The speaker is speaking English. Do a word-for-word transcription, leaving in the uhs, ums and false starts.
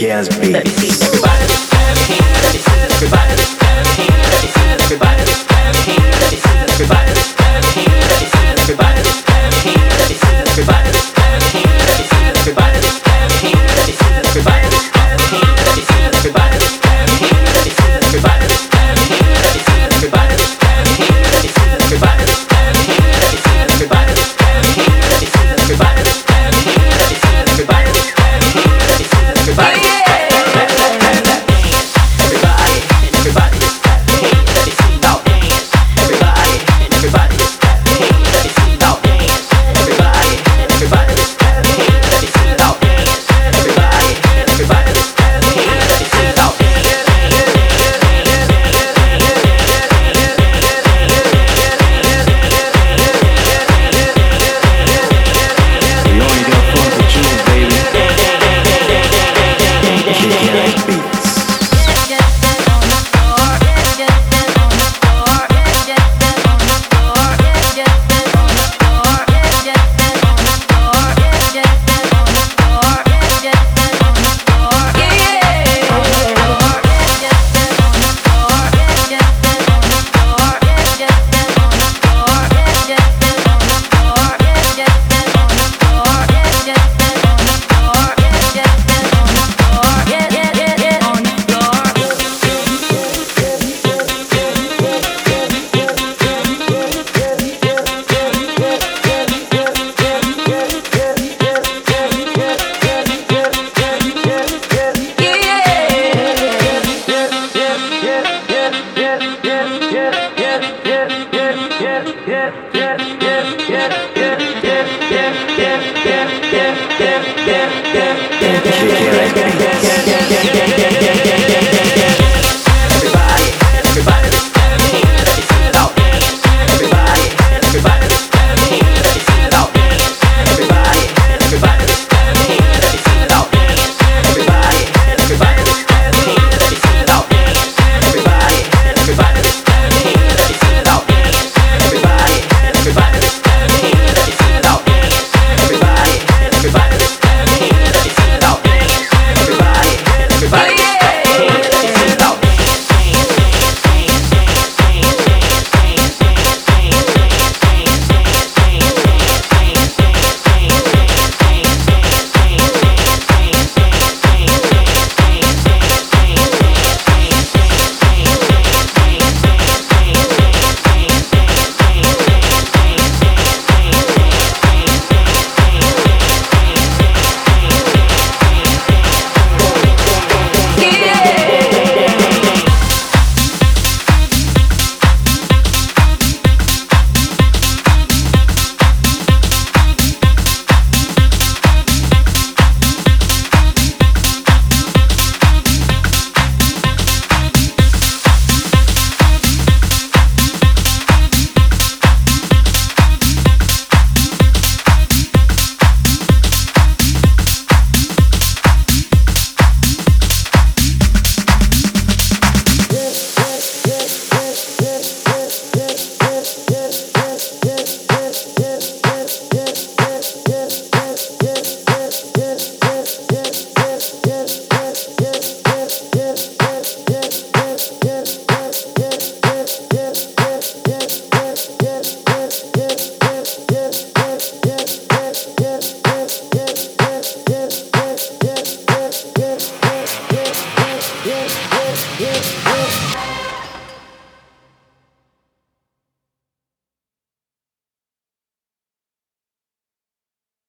ass beats. Let me see everybody. Let me see everybody. Let me see everybody. Let me see everybody. Let me see everybody. Let me see everybody. Let me see everybody. Let me see everybody. Let me see everybody. Let me see everybody. Let me see everybody. Let me see everybody. Let me see everybody. Let me see everybody. Let me see everybody. Let me see everybody. Everybody, everybody, let me see y'all dance. Everybody, everybody, let me see y'all dance. Everybody, everybody, let me see y'all dance. Everybody, everybody, let me see y'all dance. We only got fun for June, baby. Kick ass beats. Yeah.